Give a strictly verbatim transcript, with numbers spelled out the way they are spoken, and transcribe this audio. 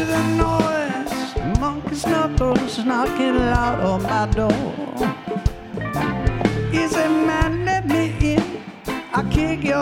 the noise. Monkey's knuckles knocking loud on my door. He said, man, let me in. I'll kick your